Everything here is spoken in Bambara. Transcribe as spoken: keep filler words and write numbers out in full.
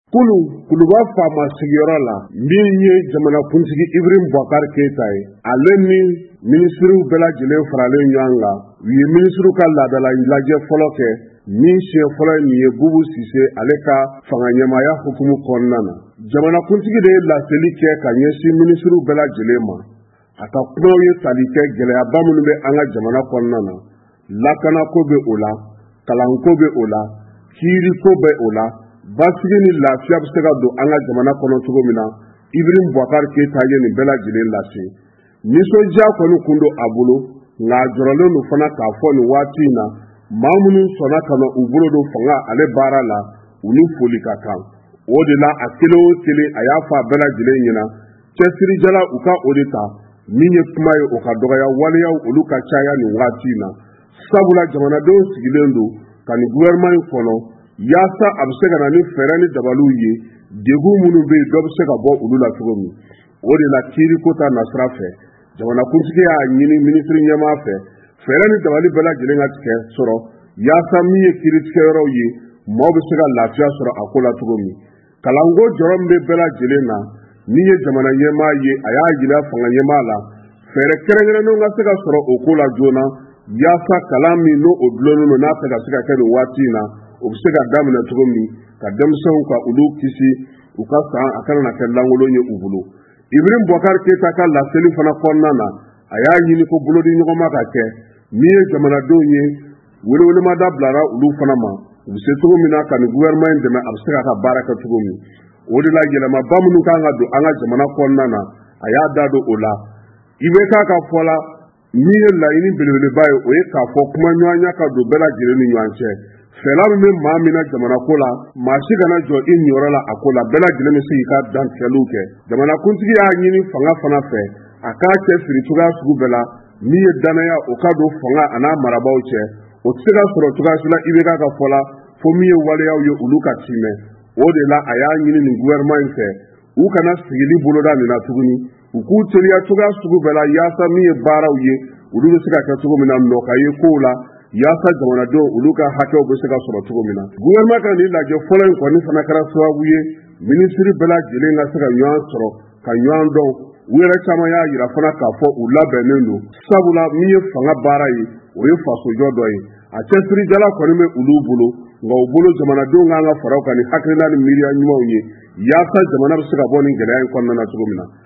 kulu kuluba faama sigiyɔrɔ la min ye jamanakuntigi Ibrahim Boubacar Keita ye ale ni minisiriw bɛɛ lajɛlen faralen ɲɔgɔn kan u ye minisiriw ka laadala lajɛ fɔlɔ kɛ min siɲɛ fɔlɔ ye nin ye Bubu Sise ale ka fanga ɲɛmaaya hukumu kɔnɔna na. Jamanakuntigi de ye laseli kɛ ka ɲɛsin minisiriw bɛɛ lajɛlen ma a ka kumaw ye tali kɛ gɛlɛyaba minnu bɛ an ka jamana kɔnɔna na lakanako bɛ o la kalanko bɛ o la kiiriko bɛ o la basigi ni lafiya bɛ se ka don an ka jamana kɔnɔ cogo min na Ibrahim Boubacar Keita ye nin bɛɛ lajɛlen lase. Nisɔndiya kɔni kun don a bolo nka a jɔrɔlen don fana k'a fɔ nin waati in na maa minnu sɔnna ka na u bolo don fanga ale baara la u ni foli ka kan. O de la a kelen o kelen a y'a fɔ a bɛɛ lajɛlen ɲɛna cɛsirijala u ka o de ta min ye kuma ye o ka dɔgɔya waleyaw olu ka caya nin waati in na sabula jamanadenw sigilen don ka nin gouvernement in kɔnɔ yaasa a bɛ se ka na ni fɛɛrɛ ni dabaliw ye degun minnu bɛ yen dɔ bɛ se ka bɔ olu la cogo min. O de la kiiriko ta nasira fɛ jamanakuntigi y'a ɲini minisiri ɲɛmaa fɛ fɛɛrɛ ni dabali bɛɛ lajɛlen ka tigɛ sɔrɔ yaasa min ye kiiritigɛyɔrɔw ye maaw bɛ se ka lafiya sɔrɔ a ko la cogo min. Kalanko jɔrɔ min bɛ bɛɛ lajɛlen na min ye jamana ɲɛmaa ye a y'a jira fanga ɲɛmaa la fɛɛrɛ kɛrɛnkɛrɛnnenw ka se ka sɔrɔ o ko la joona yaasa kalan min n'o o dulonnen don n'a tɛ ka se ka kɛ nin waati in na o bɛ se ka daminɛ cogo min ka denmisɛnw ka olu kisi u ka san a kana na kɛ lankolon ye u bolo. Ibrahim Boubacar Keita ka laseli fana kɔnɔna na a y'a ɲini ko bolodi ɲɔgɔnma ka kɛ min ye jamanadenw ye welewelemada bilara olu fana ma u bɛ se cogo min na ka nin gouvernement in dɛmɛ a bɛ se ka ka baara kɛ cogo min. O de la yɛlɛmaba minnu kan ka don an ka jamana kɔnɔna na a y'a da don o la. I bɛ k'a ka fɔ la min ye laɲini belebeleba ye o ye k'a fɔ kuma ɲɔgɔnya ka don bɛɛ lajɛlen ni ɲɔgɔn cɛ. Fɛla min bɛ maa min na jamana ko la maa si kana jɔ i niyɔrɔ la a ko la bɛɛ lajɛlen bɛ se k'i ka dantigɛliw kɛ. Jamanakuntigi y'a ɲini fanga fana fɛ a k'a cɛ siri cogoya sugu bɛɛ la min ye danaya o ka don fanga a n'a marabaw cɛ o tɛ se ka sɔrɔ cogoya si la i bɛ k'a ka fɔ la fo min ye waleyaw ye olu ka timɛ. O de la a y'a ɲini nin gouvernement in fɛ u kana sigili boloda nin na tuguni u k'u teliya cogoya sugu bɛɛ la yaasa min ye baaraw ye olu bɛ se ka kɛ cogo min na nɔka ye kow la yaasa jamanadenw olu ka hakɛw bɛ se ka sɔrɔ cogo min na. Gouvernement ka nin lajɛ fɔlɔ in kɔni fana kɛra sababu ye minisiri bɛɛ lajɛlen ka se ka ɲɔgɔn sɔrɔ ka ɲɔgɔn dɔn u yɛrɛ caman y'a jira fana k'a fɔ u labɛnnen don sabula min ye fanga baara ye o ye fasojɔ dɔ ye a cɛsirijala kɔni bɛ olu bolo nka u bolo jamanadenw kan ka fara u kan ni hakilina ni miiriya ɲumanw ye yaasa jamana bɛ se ka bɔ nin gɛlɛya in kɔnɔna na cogo min na.